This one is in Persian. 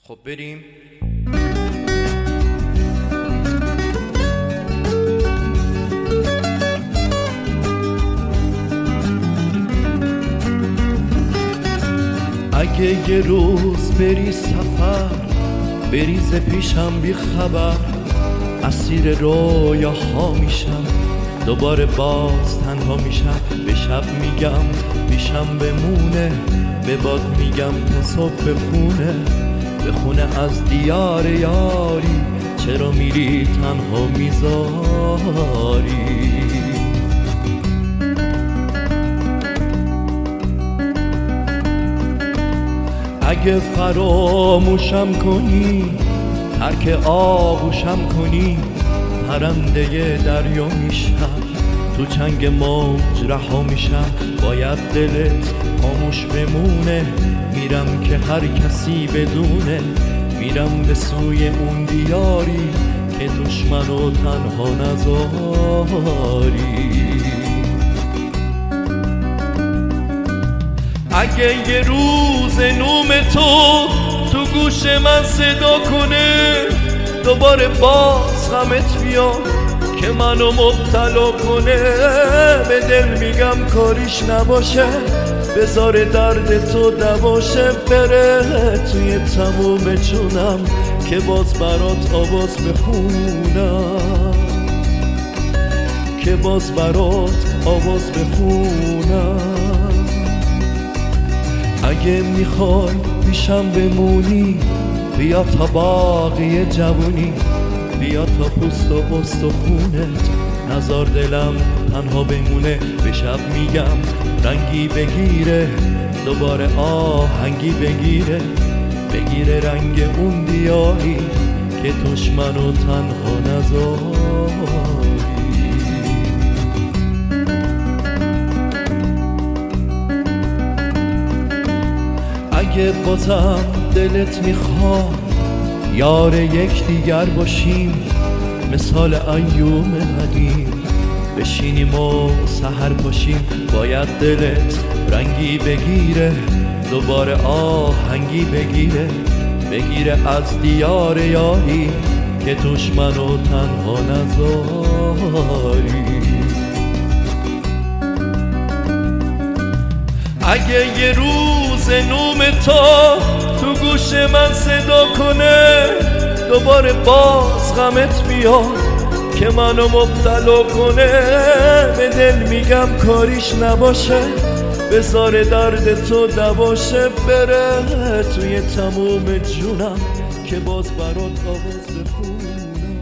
خب بریم. اگه یه روز بری سفر، بریز پیشم بی خبر، اسیر رویاها میشم، دوباره باز تنها میشم. به شب میگم پیشم بمونه، به باد میگم تا صبح بخونه از دیار یاری، چرا میری تنها میذاری؟ اگه فراموشم کنی، ترک آغوشم کنی، پرنده دریا میشم، تو چنگ موج رها میشم. باید دلت خاموش بمونه، میرم که هر کسی بدونه، میرم به سوی اون دیاری که دشمنو تنها نذاری. اگه یه روز نوم تو گوش من صدا کنه، دوباره باز غمت بیاد که منو مبتلا کنه، به دل میگم کاریش نباشه، بذار درد تو دواشه، بره توی تموم جونم که باز برات آواز بخونم، که باز برات آواز بخونم. اگه میخوای پیشم بمونی، بیا تا باقی جوونی، بیا تا پوست و استخونت، نزار دلم تنها بمونه. به شب میگم رنگی بگیره، دوباره آهنگی بگیره رنگ اون دیاری که دشمنو تنها نذاری. اگه بازم دلت میخواد یار یک دیگر باشیم، مثال ایوم قدیم بشینیم و سحر باشیم، باید دلت رنگی بگیره، دوباره آهنگی بگیره از دیار یاری که دشمنو تنها نذاری. اگه یه روز نوم تو گوش من صدا کنه، دوباره باز غمت بیاد که منو مبتلا کنه، به دل میگم کاریش نباشه، بذار درد تو دواشه، بره توی تموم جونم که باز برات آواز بخونم.